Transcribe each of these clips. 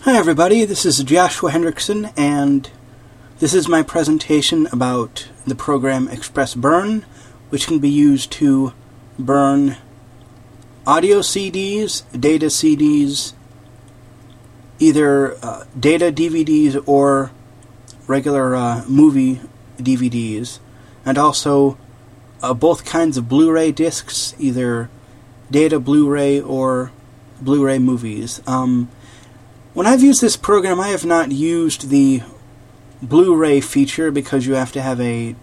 Hi everybody, this is Joshua Hendrickson, and this is my presentation about the program Express Burn, which can be used to burn audio CDs, data CDs, either data DVDs or regular movie DVDs, and also both kinds of Blu-ray discs, either data Blu-ray or Blu-ray movies. When I've used this program, I have not used the Blu-ray feature because you have to have a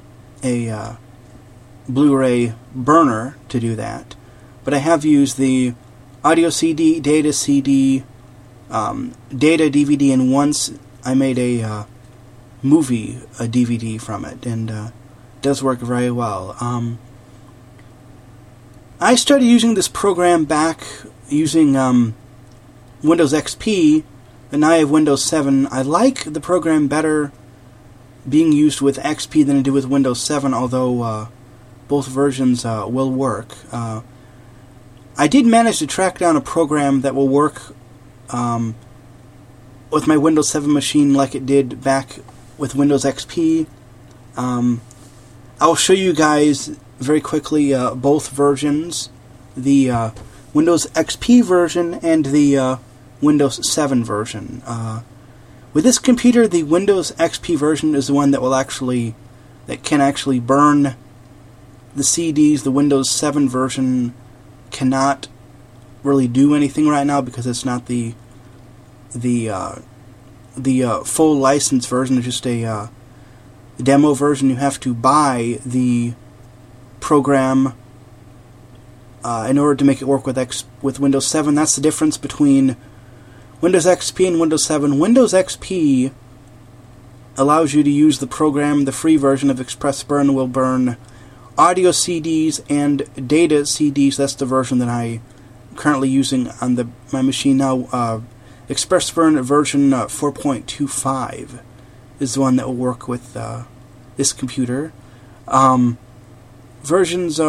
Blu-ray burner to do that. But I have used the audio CD, data CD, data DVD, and once I made a DVD from it, and it does work very well. I started using this program back using Windows XP, and now I have Windows 7. I like the program better being used with XP than I do with Windows 7, although both versions will work. I did manage to track down a program that will work with my Windows 7 machine like it did back with Windows XP. I'll show you guys very quickly both versions, the Windows XP version and the Windows 7 version. With this computer, the Windows XP version is the one that can actually burn the CDs. The Windows 7 version cannot really do anything right now because it's not the full license version. It's just a demo version. You have to buy the program in order to make it work with Windows 7. That's the difference between Windows XP and Windows 7. Windows XP allows you to use the program. The free version of Express Burn will burn audio CDs and data CDs. That's the version that I'm currently using on my machine now. Express Burn version 4.25 is the one that will work with this computer. Versions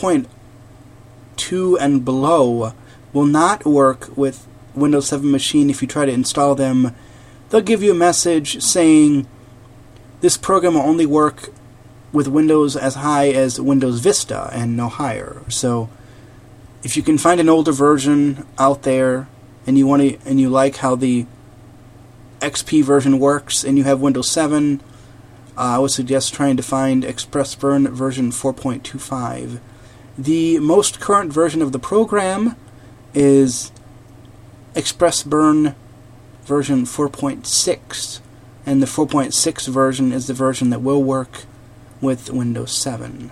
4.2 and below will not work with Windows 7 machine. If you try to install them, they'll give you a message saying this program will only work with Windows as high as Windows Vista and no higher. So if you can find an older version out there and you like how the XP version works and you have Windows 7, I would suggest trying to find Express Burn version 4.25. The most current version of the program is Express Burn version 4.6, and the 4.6 version is the version that will work with Windows 7.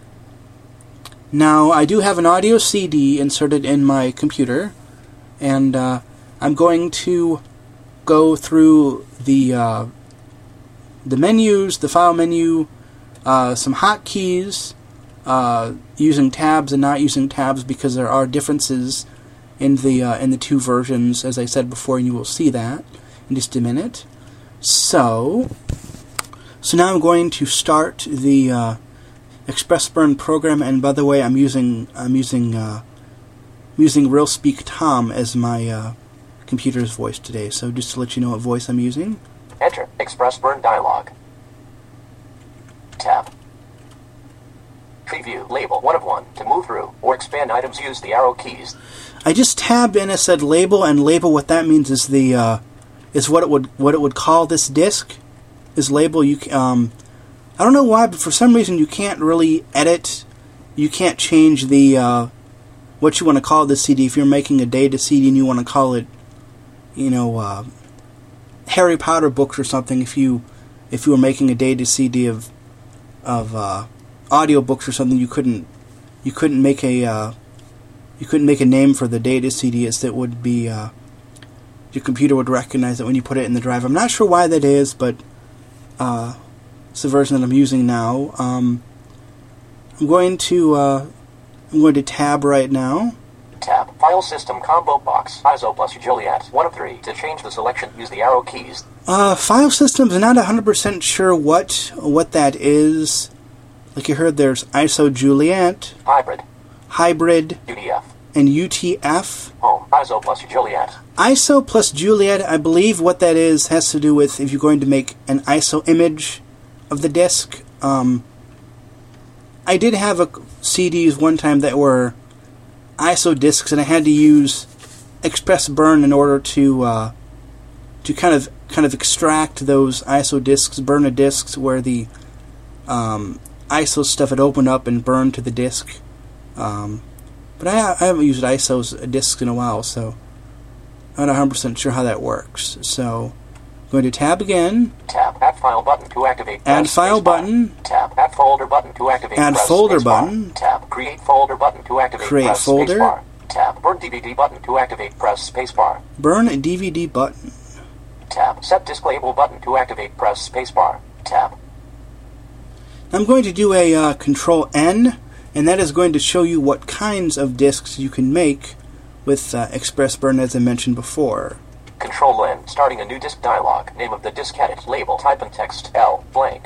Now, I do have an audio CD inserted in my computer, and I'm going to go through the menus, the file menu, some hotkeys, using tabs and not using tabs because there are differences in the two versions, as I said before, and you will see that in just a minute. So now I'm going to start the Express Burn program, and by the way, I'm using RealSpeak Tom as my computer's voice today. So just to let you know what voice I'm using. Enter Express Burn dialog. Tab. Preview label 1 of 1. To move through or expand items, use the arrow keys. I just tabbed in. I said label, and label. What that means is what it would call this disk is label. I don't know why, but for some reason you can't really edit. You can't change the what you want to call this CD. If you're making a data CD and you want to call it, Harry Potter books or something. If you were making a data CD of audio books or something, you couldn't make a name for the data CD. It would be your computer would recognize it when you put it in the drive. I'm not sure why that is, but it's the version that I'm using now. I'm going to tab right now. Tab. File System Combo Box. ISO plus Juliet. 1 of 3. To change the selection, use the arrow keys. File systems, I'm not 100% sure what that is. Like you heard, there's ISO Juliet. Hybrid. Hybrid. UDF. and UTF. Home. ISO plus Juliet. ISO plus Juliet, I believe what that is has to do with if you're going to make an ISO image of the disk. I did have CDs one time that were ISO discs, and I had to use Express Burn in order to kind of extract those ISO discs, burn the discs where the ISO stuff had opened up and burned to the disk. But I haven't used ISO's discs in a while, so I'm not 100% sure how that works. So I'm going to tab again. Tab. Add file button to activate. Add file button. Tab. Add folder button to activate. Add folder button. Tab. Create folder button to activate. Create folder. Spacebar. Tab. Burn DVD button to activate. Press spacebar. Burn a DVD button. Tab. Set disk label button to activate. Press spacebar. Tab. I'm going to do a Control N, and that is going to show you what kinds of disks you can make with Express Burn, as I mentioned before. Control N. Starting a new disk dialog. Name of the disk edit. Label. Type in text. L blank.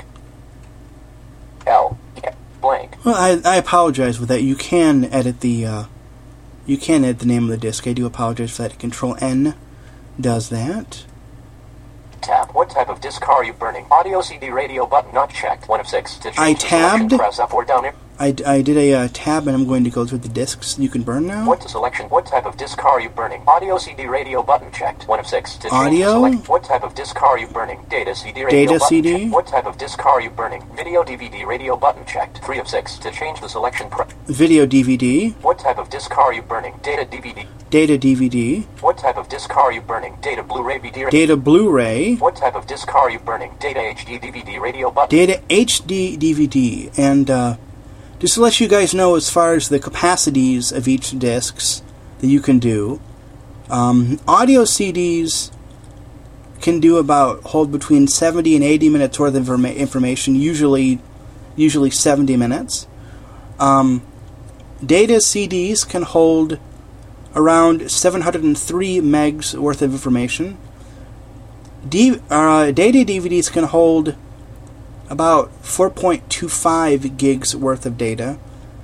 L blank. Well, I apologize for that. You can edit the name of the disk. I do apologize for that. Control N does that. Tab. What type of disk are you burning? Audio CD radio button not checked. 1 of 6. To change I the selection, tabbed. press up or down. I did a tab, and I'm going to go through the disks you can burn now. What to selection? What type of disk are you burning? Audio CD radio button checked. 1 of 6. To Audio. Select. What type of disk are you burning? Data CD radio Data button CD. checked. What type of disk are you burning? Video DVD radio button checked. 3 of 6. To change the selection. Video DVD. What type of disk are you burning? Data DVD. Data DVD. What type of disk are you burning? Data Blu-ray DVD. Data Blu-ray. What type of disk are you burning? Data HD DVD radio button. Data HD DVD. And just to let you guys know, as far as the capacities of each discs that you can do, audio CDs can hold between 70 and 80 minutes worth of information, usually 70 minutes. Data CDs can hold around 703 megs worth of information. Data DVDs can hold about 4.25 gigs worth of data.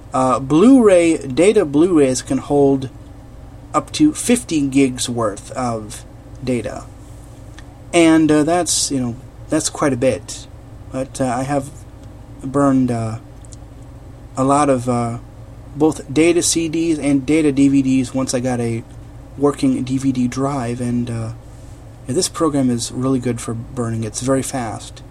Data Blu-rays can hold up to 50 gigs worth of data. And that's quite a bit. But I have burned a lot of both data CDs and data DVDs once I got a working DVD drive, and this program is really good for burning. It's very fast.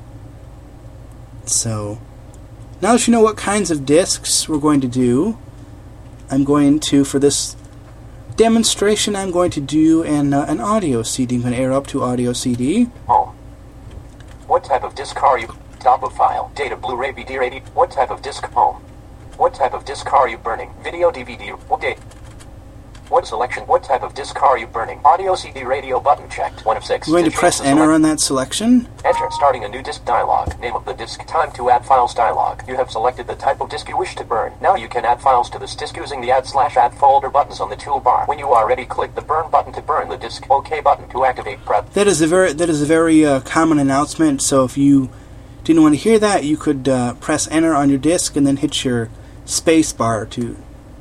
So, now that you know what kinds of disks we're going to do, I'm going to, for this demonstration, I'm going to do an audio CD. I'm going to air up to audio CD. Home. What type of disk are you? Top of file. Data Blu-ray DVD. What type of disk? Home. What type of disk are you burning? Video DVD. What date? What selection? What type of disk are you burning? Audio CD radio button checked. 1 of 6. I'm going to press enter on that selection. Enter. Starting a new disk dialog. Name of the disk. Time to add files dialog. You have selected the type of disk you wish to burn. Now you can add files to this disk using the add/add folder buttons on the toolbar. When you are ready, click the burn button to burn the disk. OK button to activate prep. That is a very common announcement. So if you didn't want to hear that, you could press enter on your disk and then hit your space bar to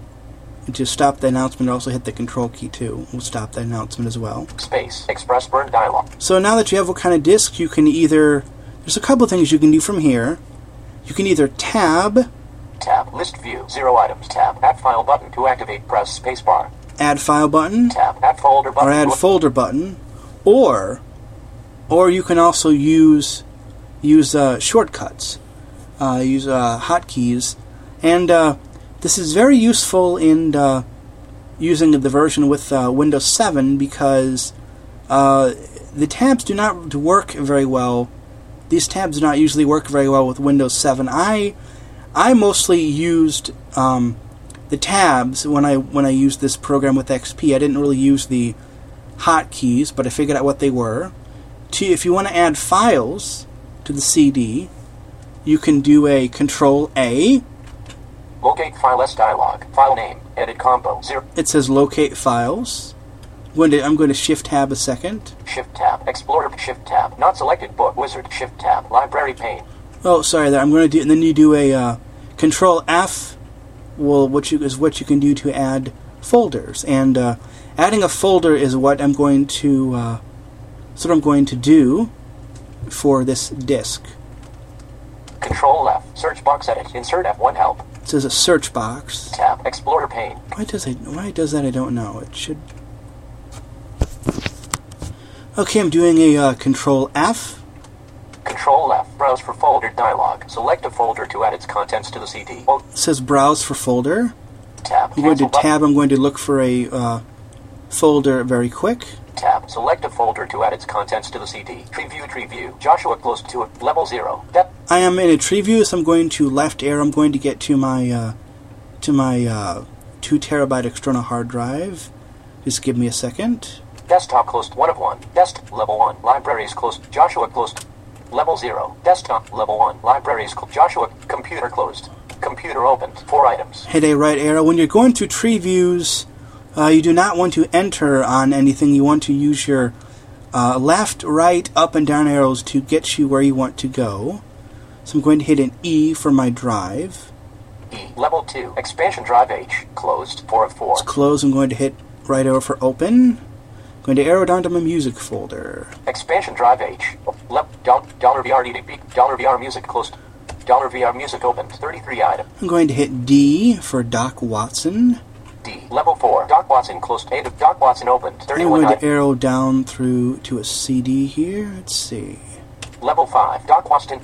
stop the announcement. Also hit the control key too. We'll stop that announcement as well. Space. Express burn dialog. So now that you have what kind of disk, you can there's a couple things you can do from here. You can either tab. List view. 0 items. Tab. Add file button to activate. Press spacebar. Add file button. Tab. Add folder button. Or add folder button. Or you can also use shortcuts. Use hotkeys. And this is very useful in using the version with Windows 7 because the tabs do not work very well. These tabs do not usually work very well with Windows 7. I mostly used the tabs when I used this program with XP. I didn't really use the hotkeys, but I figured out what they were. If you want to add files to the CD, you can do a Control A. Locate file S dialog. File name. Edit compo. 0. It says locate files. I'm going to shift tab a second. Shift tab. Explorer. Shift tab. Not selected book. Wizard. Shift tab. Library pane. Oh, sorry. I'm going to do. And then you do a Control F. Well, what you can do to add folders. And adding a folder is what I'm going to do for this disk. Control F. Search box edit. Insert F1 help. It says a search box. Tab. Explorer pane. Why does that? I don't know. It should. Okay, I'm doing a Control F. Control F. Browse for folder dialog. Select a folder to add its contents to the CD. It says browse for folder. Tab. I'm going to Cancel tab. I'm going to look for a folder very quick. Tab. Select a folder to add its contents to the CD. Tree view. Joshua close to it. Level 0. I am in a tree view, so I'm going to left arrow. I'm going to get to my 2 terabyte external hard drive. Just give me a second. Desktop closed. 1 of 1. Level 1. Libraries closed. Joshua closed. Level 0. Desktop. Level 1. Libraries closed. Joshua. Computer closed. Computer opened. 4 items. Hit a right arrow. When you're going through tree views, you do not want to enter on anything. You want to use your left, right, up, and down arrows to get you where you want to go. So I'm going to hit an E for my drive. E. Level 2. Expansion drive H. Closed. 4 of 4. It's closed. I'm going to hit right arrow for open. I'm going to arrow down to my music folder. Expansion drive H. $VR music closed. $VR music opened. 33 items. I'm going to hit D for Doc Watson. D. Level 4. Doc Watson closed. 8 of Doc Watson opened. 31 I'm going items. to arrow down through to a CD here. Let's see. Level 5. Doc Watson,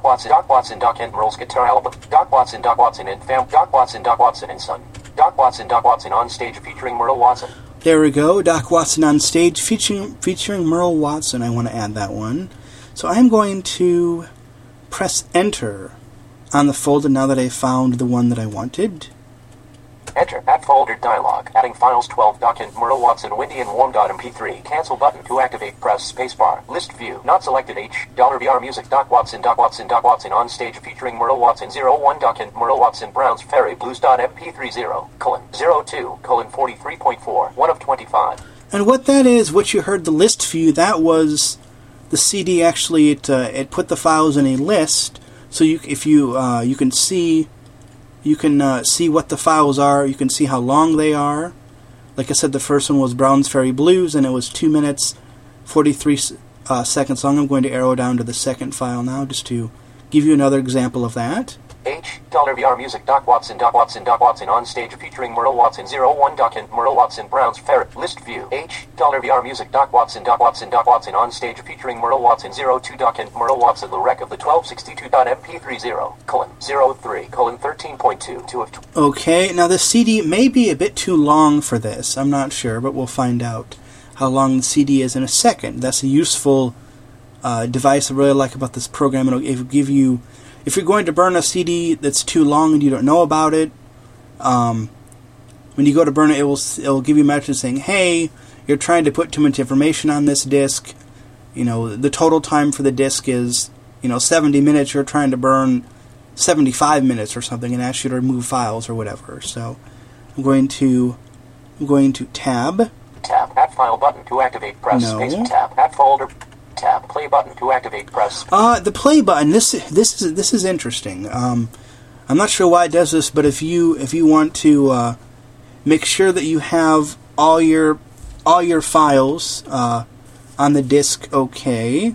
Doc and Rolls guitar album. Doc Watson and fam. Doc Watson and son. Doc Watson on stage featuring Merle Watson. There we go. Doc Watson on stage featuring Merle Watson. I want to add that one. So I'm going to press enter on the folder now that I found the one that I wanted. Enter. Add folder dialog. Adding files 12. Doc and Merle Watson, Windy and Warm.mp3. Cancel button to activate. Press spacebar. List view. Not selected H. $VR music. Doc Watson on stage featuring Merle Watson. 01 Doc and Merle Watson. Browns Ferry Blues.mp30. 02 43.4. 1 of 25. And what that is, what you heard the list view, that was the CD. Actually, it put the files in a list, so you can see. You can see what the files are. You can see how long they are. Like I said, the first one was Browns Ferry Blues, and it was 2 minutes, 43 seconds long. I'm going to arrow down to the second file now, just to give you another example of that. H. $VR music. Doc Watson on stage featuring Merle Watson. 01 Doc and Merle Watson. Browns Ferry. List view. H. $VR music. Doc Watson on stage featuring Merle Watson. 02 Doc and Merle Watson. The wreck of the 1262.mp30. 03 13.2. 2 of 2. Okay, now the CD may be a bit too long for this. I'm not sure, but we'll find out how long the CD is in a second. That's a useful device I really like about this program. It'll give you. If you're going to burn a CD that's too long and you don't know about it, when you go to burn it, it'll give you a message saying, "Hey, you're trying to put too much information on this disc. You know, the total time for the disc is 70 minutes. You're trying to burn 75 minutes or something, and ask you to remove files or whatever." So I'm going to tab. Tab. Add file button to activate. Press space. Tab. Add folder. Tab. Play button to activate. Press. The play button. This is interesting. I'm not sure why it does this, but if you want to make sure that you have all your files on the disk, okay,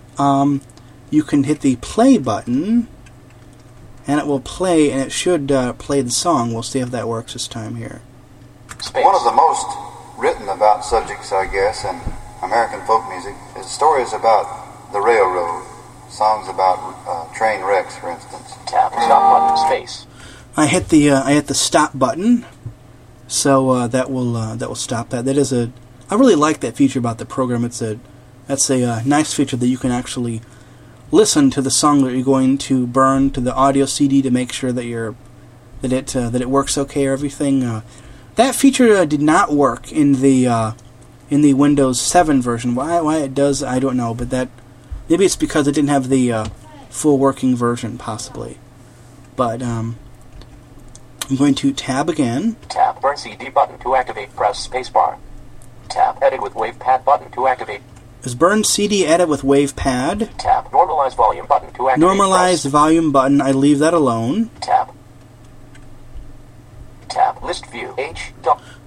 you can hit the play button, and it will play, and it should play the song. We'll see if that works this time here. Space. One of the most written about subjects, I guess, in American folk music is stories about the railroad, songs about train wrecks, for instance. Tab. Stop button. Space. I hit the stop button, so that will stop that. That is I really like that feature about the program. That's a nice feature that you can actually listen to the song that you're going to burn to the audio CD to make sure that it works okay or everything. That feature did not work in the Windows 7 version. Why it does, I don't know, but that maybe it's because it didn't have the full working version, possibly. But I'm going to tab again. Tab. Burn CD button to activate. Press spacebar. Tab. Edit with WavePad button to activate. Is burn CD edit with WavePad. Tab. Normalize volume button to activate. Normalize volume button. I leave that alone. Tab. Tab. List view. H.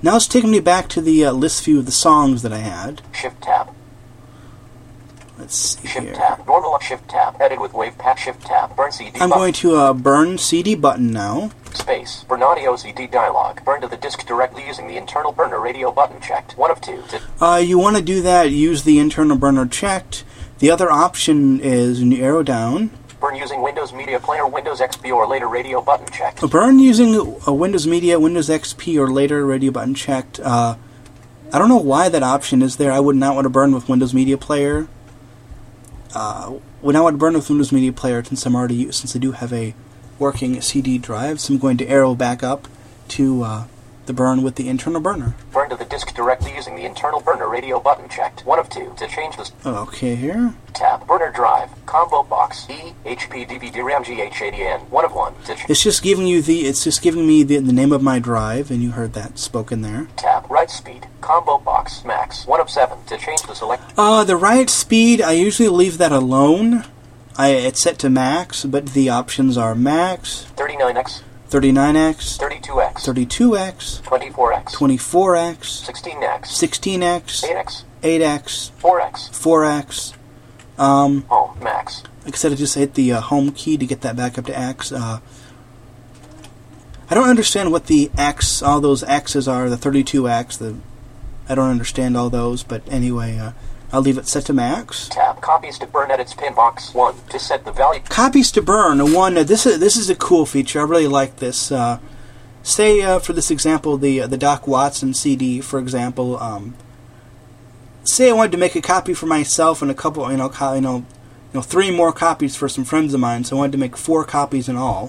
Now it's taking me back to the list view of the songs that I had. Shift tab. Let's see Shift here. tab. Normal Shift tab. Edit with wave path. Shift tab. Burn CD I'm button. going to burn CD button now. Space. Burn audio CD dialog. Burn to the disk directly using the internal burner radio button checked. 1 of 2. You want to do that, use the internal burner checked. The other option is when you arrow down. Burn using Windows Media Player, Windows XP, or later radio button checked. Burn using a Windows Media, Windows XP, or later radio button checked. I don't know why that option is there. I would not want to burn with Windows Media Player. Would not want to burn with Windows Media Player since I do have a working CD drive. So I'm going to arrow back up to the burn with the internal burner. Burn to the disk directly using the internal burner radio button checked. 1 of 2 to change this. Okay, here. Tab. Burner drive. Combo box. E. HP DVD RAM GH80N. 1 of 1 to It's just giving me the name of my drive, and you heard that spoken there. Tab. Write speed. Combo box. Max. 1 of 7 to change the select. The write speed, I usually leave that alone. It's set to max, but the options are max, 39x. 39x, 32x. 32x, 24x. 24x, 16x. 16x, 8x. 8x, 4x. 4x. Home. Max. Like I said, I just hit the home key to get that back up to X. I don't understand what the X, all those X's are, the 32X, I don't understand all those, but anyway, I'll leave it set to max. Tab. Copies to burn edits pin box. 1 to set the value. Copies to burn. This is a cool feature. I really like this. Say for this example, the Doc Watson CD, for example. Say I wanted to make a copy for myself and a couple, 3 more copies for some friends of mine. So I wanted to make 4 copies in all.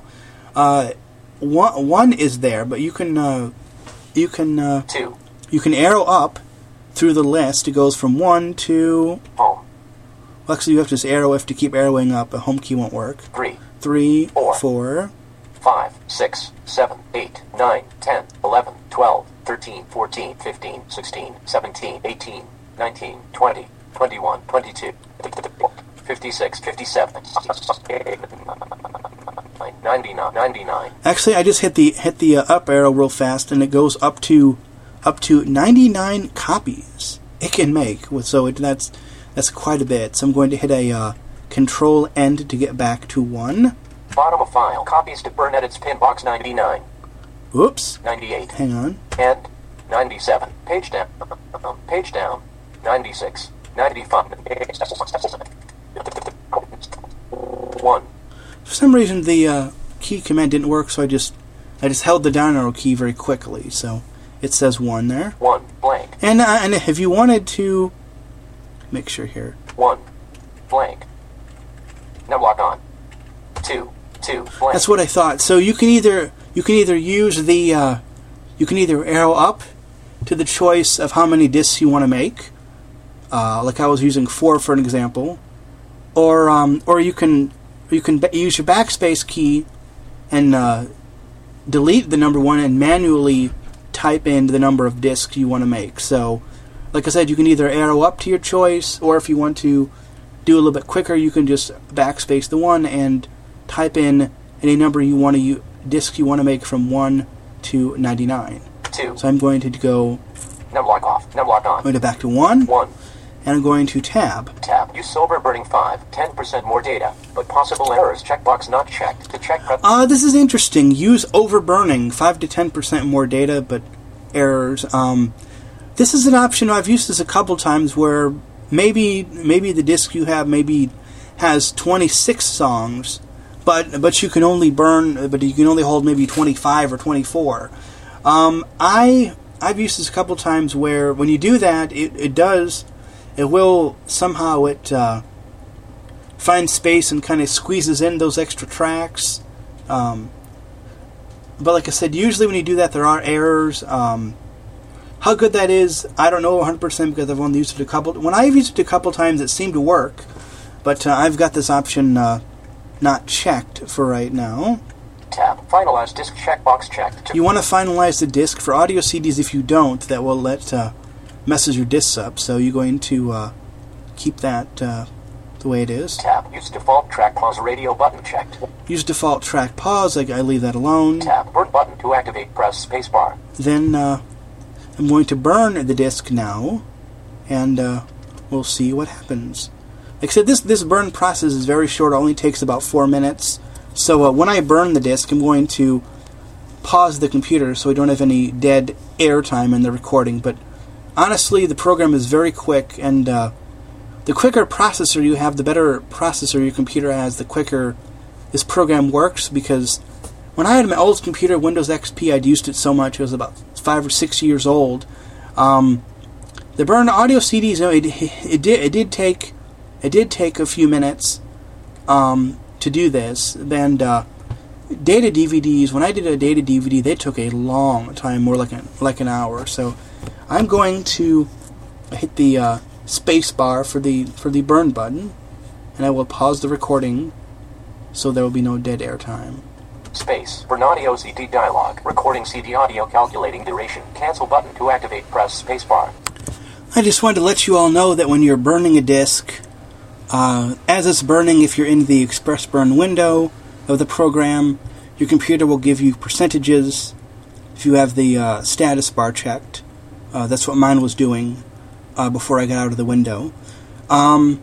One is there, but you can 2. You can arrow up through the list. It goes from 1 to... Home. Well, actually, you have to just arrow if to keep arrowing up. A home key won't work. 3. 3, 4. 4. 5, 6, 7, 8, 9, 10, 11, 12, 13, 14, 15, 16, 17, 18, 19, 20, 21, 22, 56, 57, 99, 99. Actually, I just hit the up arrow real fast, and it goes up to 99 copies it can make. So that's quite a bit. So I'm going to hit a Control End to get back to 1. Bottom of file. Copies to burn edits pin box 99. Oops. 98. Hang on. And 97. Page down. Page down. 96. 95. 1. For some reason, the key command didn't work, so I just held the down arrow key very quickly. So it says 1 there. 1 blank. And if you wanted to make sure here. 1 blank. Now lock on. 2 blank. That's what I thought. So you can either use the you can either arrow up to the choice of how many discs you want to make, like I was using 4 for an example, or you can use your backspace key and delete the number 1 and manually type in the number of discs you want to make. So, like I said, you can either arrow up to your choice, or if you want to do a little bit quicker, you can just backspace the 1 and type in any number you want to disc you want to make from 1 to 99. 2. So I'm going to go. Now lock off. Now lock on. I'm going to back to 1. 1. And I'm going to tab. Tab. Use silver burning 5. 10% more data, but possible errors. Checkbox not checked. To check. This is interesting. Use overburning 5 to 10% more data, but errors. This is an option I've used this a couple times where maybe the disc you have has 26 songs, but you can only hold maybe 25 or 24. I've used this a couple times where when you do that, it will somehow find space and kind of squeezes in those extra tracks. But like I said, usually when you do that, there are errors. How good that is, I don't know 100% because I've only used it a couple. When I've used it a couple times, it seemed to work. But I've got this option not checked for right now. Tab. Finalize disc checkbox checked. You want to finalize the disc. For audio CDs, if you don't, that will messes your discs up. So you're going to keep that the way it is. Tab. Use default track pause radio button checked. Use default track pause. I leave that alone. Tab. Burn button to activate. Press spacebar. Then I'm going to burn the disk now, and we'll see what happens. Like I said, this burn process is very short. It only takes about 4 minutes. So when I burn the disk, I'm going to pause the computer so we don't have any dead air time in the recording. But honestly, the program is very quick, and the quicker processor you have, the better processor your computer has, the quicker this program works. Because when I had my old computer, Windows XP, I'd used it so much. It was about 5 or 6 years old. The burn audio CDs, it did take a few minutes to do this. And data DVDs, when I did a data DVD, they took a long time, more like an hour. So I'm going to hit the space bar for the burn button, and I will pause the recording so there will be no dead air time. Space. Burn audio CD dialog. Recording CD audio, calculating duration. Cancel button to activate. Press space bar. I just wanted to let you all know that when you're burning a disk, as it's burning, if you're in the Express Burn window of the program, your computer will give you percentages if you have the status bar checked. That's what mine was doing before I got out of the window. And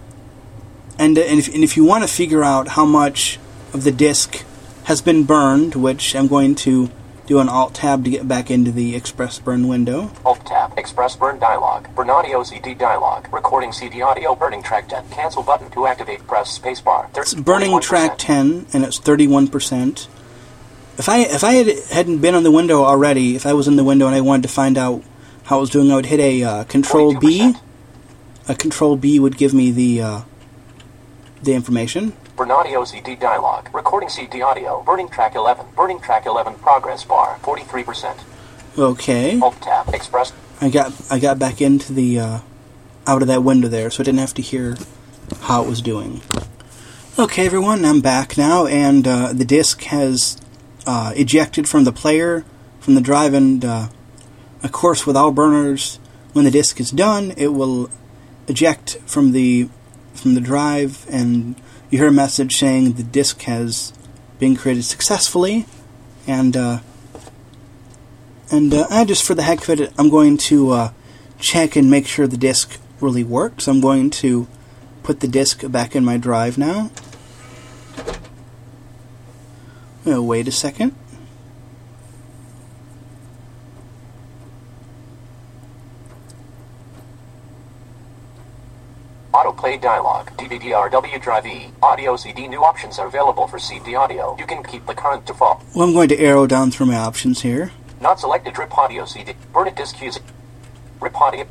if you want to figure out how much of the disk has been burned, which I'm going to do an Alt-Tab to get back into the Express Burn window. Alt-Tab, Express Burn dialog, Burn audio CD dialog, recording CD audio, burning track 10, cancel button to activate, press spacebar. It's burning track 10, and it's 31%. If I hadn't been on the window already, if I was in the window and I wanted to find out how it was doing, I would hit a Control 42%. B. A Control B would give me the information. Burn audio CD dialog, recording CD audio, burning track 11 progress bar, 43%. Okay. Alt-Tab, Express. I got back into the out of that window there, so I didn't have to hear how it was doing. Okay, everyone, I'm back now, and the disk has ejected from the player, from the drive, and of course, with all burners, when the disk is done, it will eject from the drive, and you hear a message saying the disk has been created successfully, and I just, for the heck of it, I'm going to check and make sure the disk really works. I'm going to put the disk back in my drive now. Wait a second. Autoplay dialog, DVD-RW drive E, audio CD. New options are available for CD audio. You can keep the current default. Well, I'm going to arrow down through my options here. Not selected. Rip audio CD. Burn a disk using rip audio.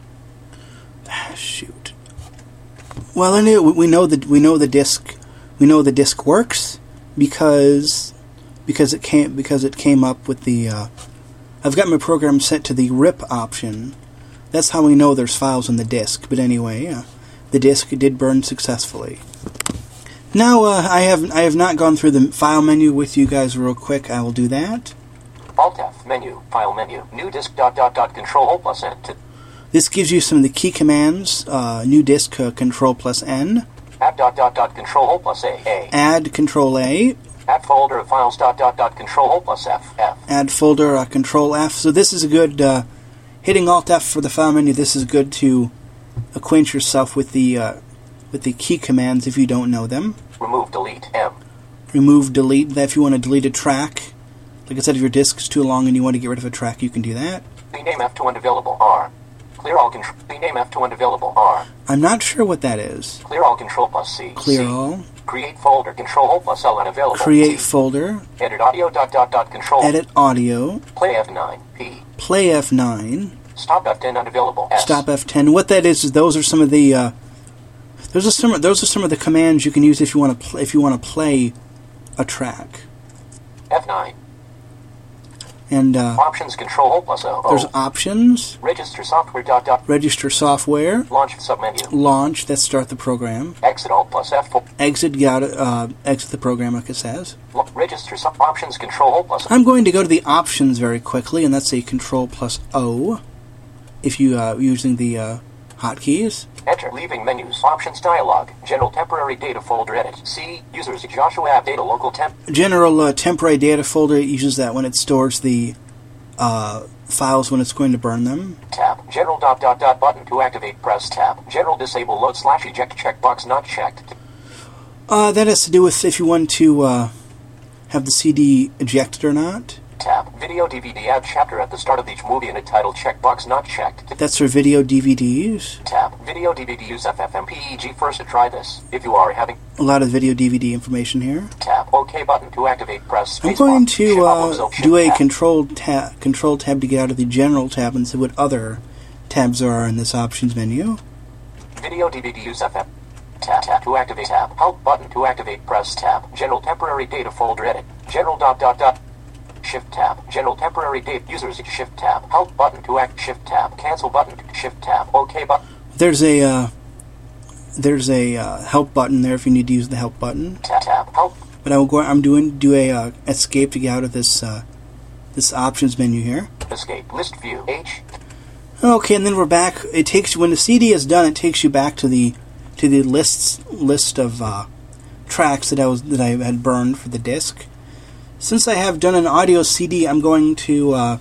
Shoot. Well, we know the disk works because it came up with the. I've got my program set to the rip option. That's how we know there's files on the disk. But anyway, the disk did burn successfully. Now I have not gone through the file menu with you guys real quick. I will do that. Alt-F menu, file menu, new disk ... Control plus N. This gives you some of the key commands. New disk Control plus N. Add ... Control plus A. Add Control A. Add folder of files ... Control plus F. Add folder Control F. So this is a good hitting Alt F for the file menu. This is good to acquaint yourself with the key commands if you don't know them. Remove, delete, M. Remove, delete. That if you want to delete a track. Like I said, if your disk is too long and you want to get rid of a track, you can do that. Rename F to unavailable, R. Clear all control. Rename F to unavailable, R. I'm not sure what that is. Clear all, Control plus C. Clear C. all. Create folder, Control plus L, unavailable. Create T. folder. Edit audio ... Control. Edit audio. Play F9, P. Play F9. Stop F10, unavailable, S. Stop F10. What that is those are some of the those are some of the commands you can use if you want to play a track. F9. And options, Control plus O. There's options. Register software ... Register software. Launch submenu. Launch. That's start the program. Exit Alt plus F4. Exit. Exit the program, like it says. Register options, Control plus. I'm going to go to the options very quickly, and that's a Control plus O. If you using the hotkeys. Enter. Leaving menus. Options dialog. General temporary data folder. Edit. C. Users Joshua app data local temp. General temporary data folder uses that when it stores the files when it's going to burn them. Tab. General button to activate. Press tab. General disable load / eject checkbox not checked. That has to do with if you want to have the CD ejected or not. Tab. Video DVD add chapter at the start of each movie in a title checkbox not checked. That's for video DVDs. Tab. Video DVD use FFmpeg first to try this. If you are having a lot of video DVD information here. Tab. OK button to activate. Press space. I'm going bar. to do a control tab to get out of the general tab and see what other tabs there are in this options menu. Video DVD use FF. Tab to activate. Tab. Help button to activate. Press tab. General temporary data folder edit. General Shift tab. General temporary date users shift tab. Help button to act. Shift tab. Cancel button. Shift tab. OK button. There's a help button there if you need to use the help button. Tab. Help. But I'm do a escape to get out of this this options menu here. Escape. List view. H. Okay, and then we're back. It takes you when the CD is done. It takes you back to the list of tracks that I had burned for the disc. Since I have done an audio CD, I'm going to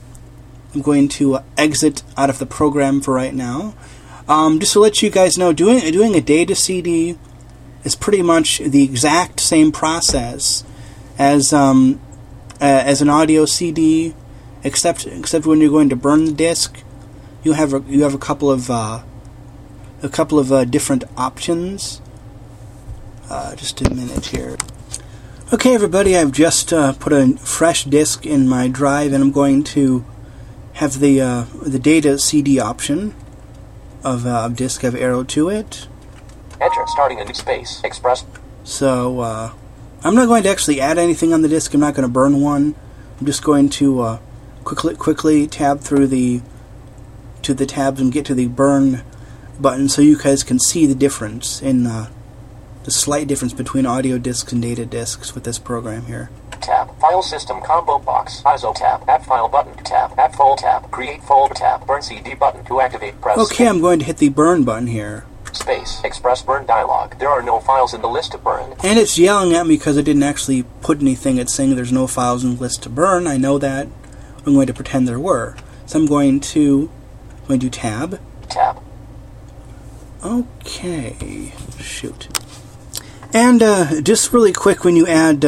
exit out of the program for right now. Just to let you guys know, doing a data CD is pretty much the exact same process as an audio CD, except when you're going to burn the disc, you have a couple of different options. Just a minute here. Okay, everybody, I've just put a fresh disk in my drive, and I'm going to have the data CD option of disk have arrow to it. Enter, starting a new space, express. So, I'm not going to actually add anything on the disk. I'm not going to burn one. I'm just going to quickly tab through the tabs and get to the burn button so you guys can see the difference in the slight difference between audio discs and data discs with this program here. Tab. File system combo box. ISO tab. Add file button. Tab. Add fold tab. Create folder tab. Burn CD button to activate. Press. Okay, I'm going to hit the burn button here. Space. Express burn dialog. There are no files in the list to burn. And it's yelling at me because I didn't actually put anything. It's saying there's no files in the list to burn. I know that. I'm going to pretend there were. So I'm going to tab. Tab. Okay. Shoot. And just really quick, when you add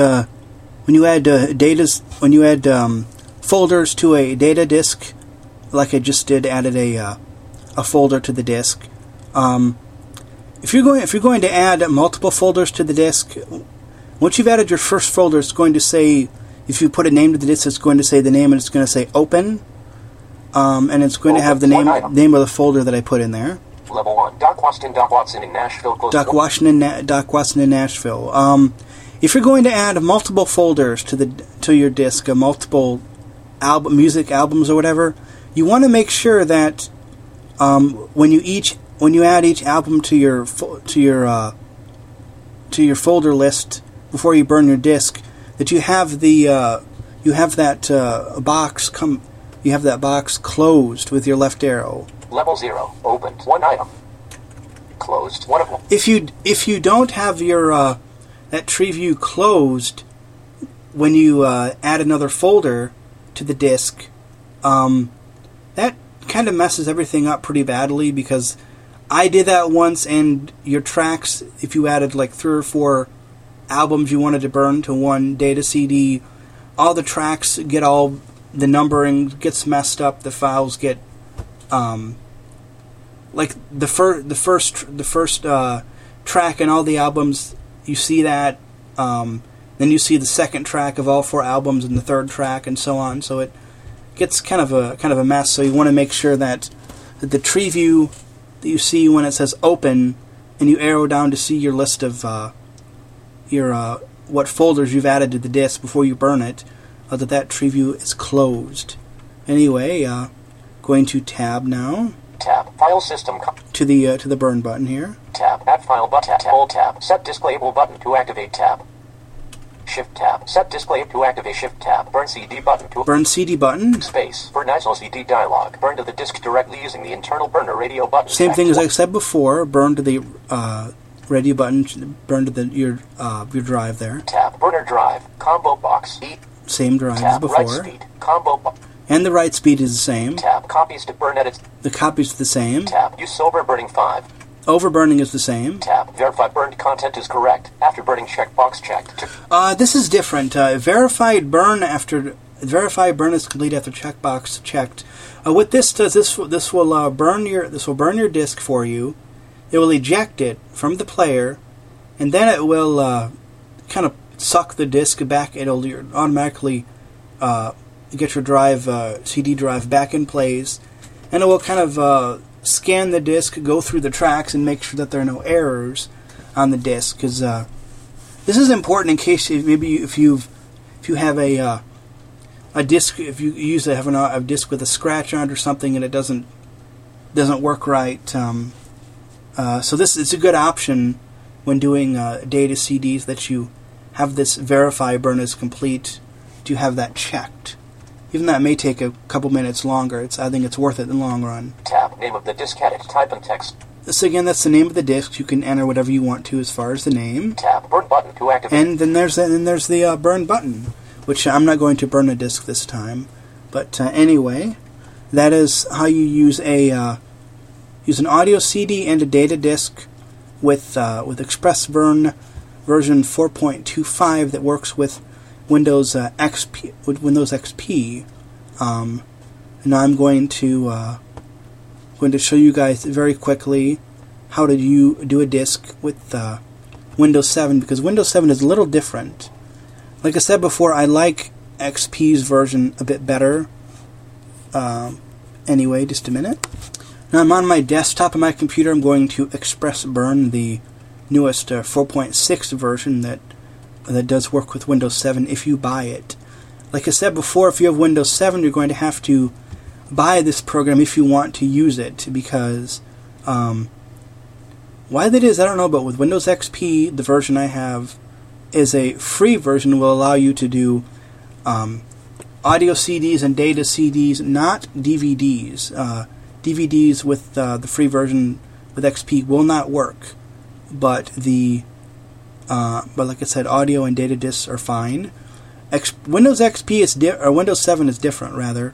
folders to a data disk, like I just did, added a folder to the disk. If you're going to add multiple folders to the disk, once you've added your first folder, it's going to say, if you put a name to the disk, it's going to say the name, and it's going to say open, and it's going to have the name of the folder that I put in there. Level 1. Doc Watson in Nashville. Doc Watson in Nashville. If you're going to add multiple folders to your disc, multiple music albums or whatever, you want to make sure that when you add each album to your folder list before you burn your disc, that you have that box closed with your left arrow. Level 0. Opened. 1 item. Closed. 1 of them. If you don't have your that tree view closed when you add another folder to the disk, that kind of messes everything up pretty badly, because I did that once, and your tracks, if you added like 3 or 4 albums you wanted to burn to one data CD, all the tracks get the numbering gets messed up, the files get like the first track in all the albums, you see that, then you see the second track of all 4 albums and the third track and so on. So it gets kind of a mess. So you want to make sure that the tree view that you see when it says open, and you arrow down to see your list of what folders you've added to the disk before you burn it, that tree view is closed. Anyway, going to tab now. Tab. File system. To the burn button here. Tab. Add file button. Hold tab. Set disk label button to activate tab. Shift tab. Set disk label to activate. Shift tab. Burn CD button to burn CD button. Space. Burn ISO CD dialog. Burn to the disk directly using the internal burner radio button. Same thing as I said before. Burn to the radio button. Burn to your drive there. Tab. Burner drive. Combo box. Same drive tab. as before. Write speed. Combo box. And the write speed is the same. Tab. Copies to burn edits. The copies are the same. Tab. Use overburning 5. Overburning is the same. Tab. Verify burned content is correct. After burning checkbox checked. This is different. Verify burn is complete after checkbox checked. What this does, this will burn your disk for you. It will eject it from the player, and then it will kind of suck the disk back. It'll automatically get your CD drive back in place, and it will kind of scan the disk, go through the tracks, and make sure that there are no errors on the disk. Because this is important in case if you have a disk, if you have a disk with a scratch on it or something, and it doesn't work right. So it's a good option when doing data CDs that you have this verify burn is complete to have that checked. Even though it may take a couple minutes longer, I think it's worth it in the long run. Tab. Name of the disk edit. Type in text. So again, that's the name of the disk. You can enter whatever you want to as far as the name. Tab. Burn button to activate. And then there's the burn button, which I'm not going to burn a disk this time. But anyway, that is how you use an audio CD and a data disk with ExpressBurn version 4.25 that works with Windows XP. Now I'm going to show you guys very quickly how to do a disk with Windows 7, because Windows 7 is a little different. Like I said before, I like XP's version a bit better. Anyway, just a minute. Now I'm on my desktop of my computer. I'm going to ExpressBurn, the newest 4.6 version that does work with Windows 7 if you buy it. Like I said before, if you have Windows 7, you're going to have to buy this program if you want to use it, because why that is, I don't know, but with Windows XP, the version I have is a free version, will allow you to do audio CDs and data CDs, not DVDs. DVDs with the free version with XP will not work, but like I said, audio and data discs are fine. Windows XP or Windows 7 is different, rather.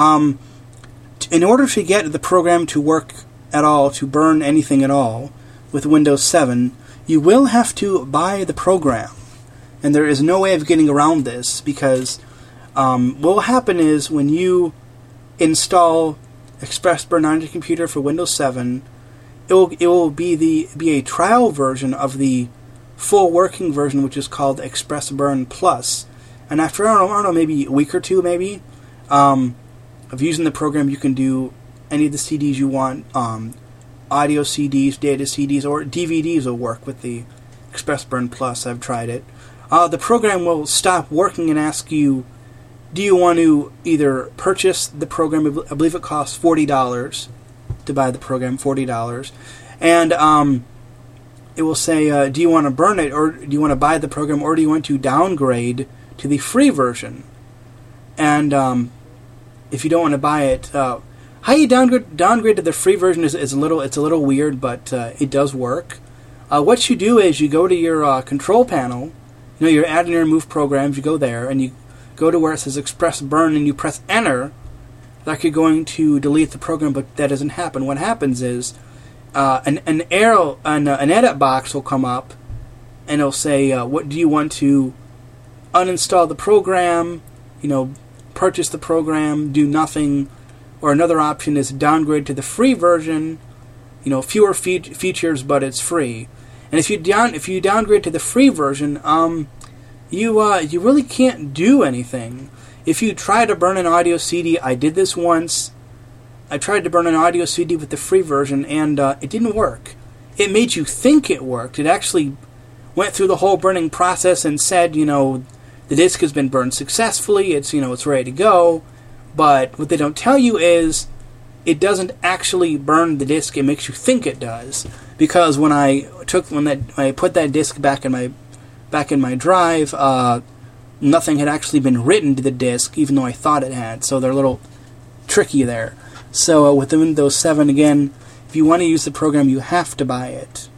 In order to get the program to work at all, to burn anything at all with Windows 7, you will have to buy the program, and there is no way of getting around this, because what will happen is when you install ExpressBurn on your computer for Windows 7, it will be a trial version of the full working version, which is called ExpressBurn Plus. And after I don't know, maybe a week or two, maybe of using the program, you can do any of the CDs you want. Audio CDs, data CDs, or DVDs will work with the ExpressBurn Plus. I've tried it. The program will stop working and ask you, do you want to either purchase the program? I believe it costs $40 to buy the program, $40. And it will say, do you want to burn it, or do you want to buy the program, or do you want to downgrade to the free version? And if you don't want to buy it, how you downgrade to the free version is a little weird, but it does work. What you do is you go to your control panel, your add and remove programs, you go there, and you go to where it says ExpressBurn, and you press Enter, like you're going to delete the program, but that doesn't happen. What happens is an edit box will come up, and it'll say, what do you want to uninstall the program, purchase the program, do nothing, or another option is downgrade to the free version, fewer features, but it's free. And if you downgrade to the free version, you really can't do anything. If you try to burn an audio CD, I did this once. I tried to burn an audio CD with the free version, and it didn't work. It made you think it worked. It actually went through the whole burning process and said, the disk has been burned successfully. It's it's ready to go. But what they don't tell you is it doesn't actually burn the disk. It makes you think it does, because when I put that disk back in my drive, nothing had actually been written to the disk, even though I thought it had. So they're a little tricky there. So with the Windows 7, again, if you want to use the program, you have to buy it.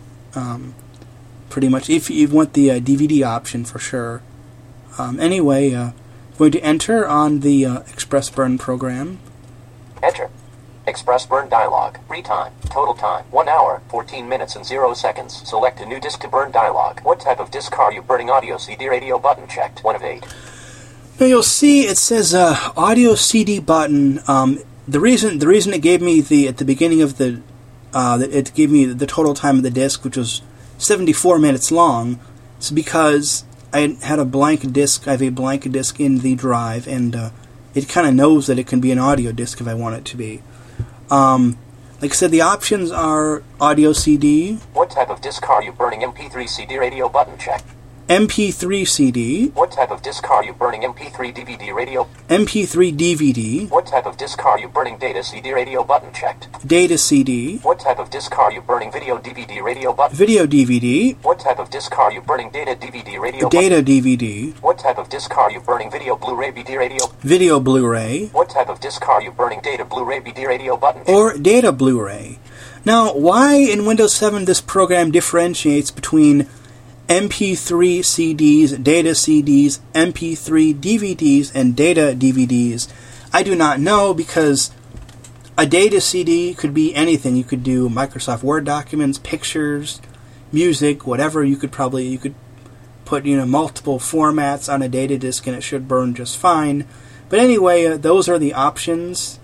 Pretty much, if you want the DVD option, for sure. Anyway, going to enter on the Express Burn program. Enter. Express burn dialog. Free time. Total time. 1 hour, 14 minutes and 0 seconds. Select a new disk to burn dialog. What type of disk are you burning? Audio, CD, radio button checked. 1 of 8. Now you'll see it says audio CD button. The reason it gave me at the beginning of the it gave me the total time of the disk, which was 74 minutes long, is because I had a blank disk. I have a blank disk in the drive, and it kind of knows that it can be an audio disk if I want it to be. Like I said, the options are audio CD. What type of disk are you burning? MP3 CD radio button check. MP3 CD. What type of disk are you burning? MP3 DVD radio. MP3 DVD. What type of disk are you burning? Data CD radio button checked. Data CD. What type of disk are you burning? Video DVD radio button. Video DVD. What type of disk are you burning? Data DVD radio Data button. DVD. What type of disk are you burning? Video Blu-ray BD radio. Video Blu-ray. What type of disk are you burning? Data Blu-ray BD radio button. Or Data Blu-ray. Now, why in Windows 7 this program differentiates between MP3 CDs, data CDs, MP3 DVDs, and data DVDs, I do not know, because a data CD could be anything. You could do Microsoft Word documents, pictures, music, whatever. You could put multiple formats on a data disk and it should burn just fine. But anyway, those are the options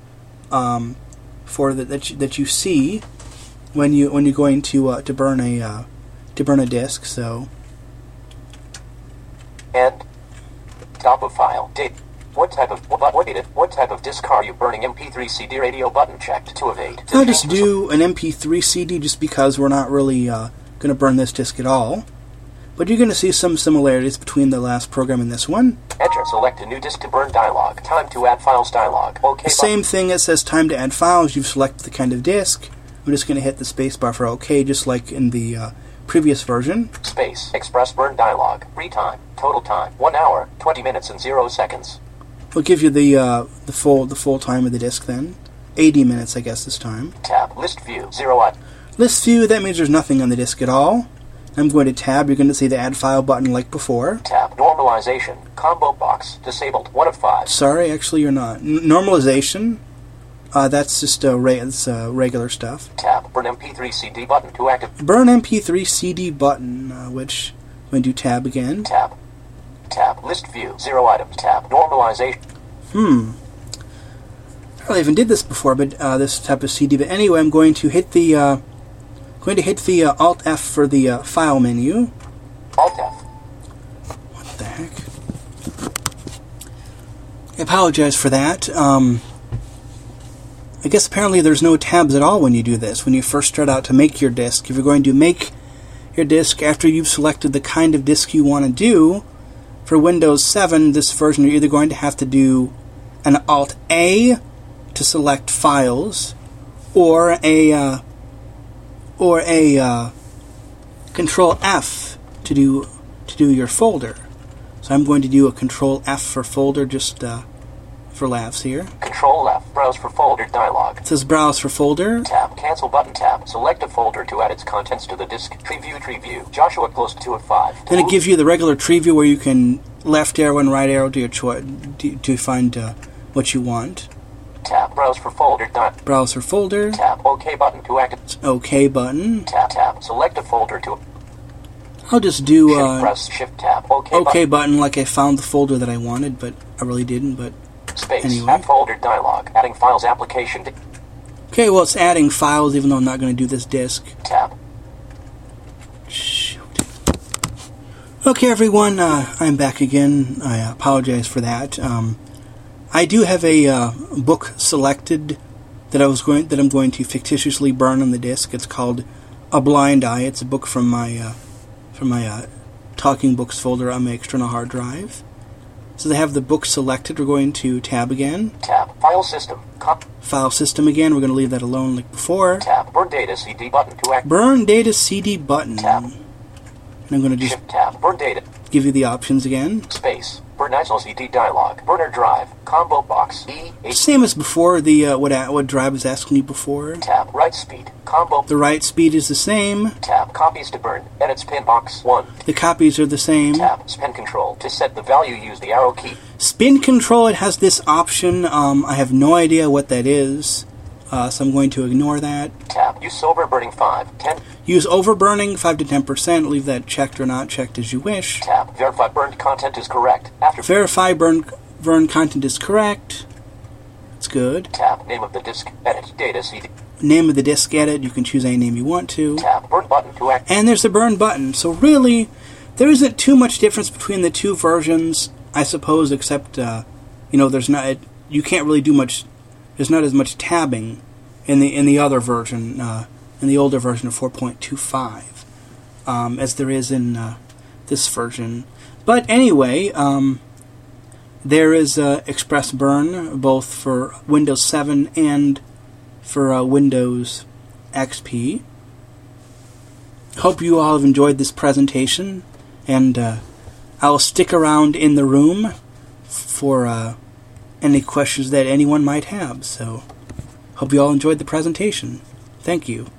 that you see when you're going to burn a disk. So, and top of file date. What type of disk are you burning? MP3 CD radio button checked. 2 of 8. I'll just do an MP3 CD just because we're not really going to burn this disk at all. But you're going to see some similarities between the last program and this one. Enter. Select a new disk to burn dialog. Time to add files dialog. OK. The same thing. It says time to add files. You've selected the kind of disk. I'm just going to hit the spacebar for OK, just like in the previous version. Space. Express burn dialog. Free time. Total time. 1 hour, 20 minutes and 0 seconds. We'll give you the full time of the disk then. 80 minutes, I guess, this time. Tab. List view. 0. List view. That means there's nothing on the disk at all. I'm going to tab. You're going to see the add file button like before. Tab. Normalization. Combo box. Disabled. 1 of 5. Sorry, actually you're not. Normalization. That's just regular stuff. Tab. Burn MP3 CD button to active. Burn MP3 CD button, which I'm going to do tab again. Tab. Tab. List view. 0 items. Tab. Normalization. I don't even did this before, but this type of CD. But anyway, I'm going to hit the Alt F for the file menu. Alt F. What the heck? I apologize for that. I guess apparently there's no tabs at all when you do this. When you first start out to make your disk, if you're going to make your disk after you've selected the kind of disk you want to do, for Windows 7, this version, you're either going to have to do an Alt A to select files, or a Control F to do your folder. So I'm going to do a Control F for folder, just for laughs here. Control F. Browse for folder dialog. It says browse for folder. Tab. Cancel button. Tab. Select a folder to add its contents to the disk. Tree view. Joshua close to 2 of 5. Then it gives you the regular tree view where you can left arrow and right arrow to your to find what you want. Tab. Browse for folder. Browse for folder. Tab. OK button to active. OK button. Tab. Select a folder to. I'll just do press Shift Tab. OK button like I found the folder that I wanted, but I really didn't. But space. Anyway. Add folder dialog. Adding files application. Okay, well it's adding files even though I'm not going to do this disk. Tab. Shoot. Okay, everyone, I'm back again. I apologize for that. I do have a book selected that I'm going to fictitiously burn on the disk. It's called A Blind Eye. It's a book from my Talking Books folder on my external hard drive. So they have the book selected. We're going to tab again. Tab. File system. File system again. We're going to leave that alone like before. Tab. Burn data CD button to activate. Burn data CD button. Tab. And I'm going to just Shift tab. Burn data. give you the options again. Space. Burn ISO CD dialog. Burner drive. Combo box. Same as before, the what drive was asking you before. Tab. Write speed. Combo. The write speed is the same. Tab. Copies to burn. Edit spin box 1. The copies are the same. Tab. Spin control. To set the value, use the arrow key. Spin control, it has this option. I have no idea what that is, so I'm going to ignore that. Tab. Use silver burning 5. 10. Use overburning 5 to 10%. Leave that checked or not checked as you wish. Tab. Verify burned content is correct. After Verify burn content is correct. That's good. Tab. Name of the disk. Edit. Data CD. Name of the disk edit. You can choose any name you want to. Tab. Burn button to act. And there's the burn button. So really, there isn't too much difference between the two versions, I suppose, except, there's not, you can't really do much, there's not as much tabbing in the other version, in the older version of 4.25, as there is in this version. But anyway, there is Express Burn, both for Windows 7 and for Windows XP. Hope you all have enjoyed this presentation, and I'll stick around in the room for any questions that anyone might have. So, hope you all enjoyed the presentation. Thank you.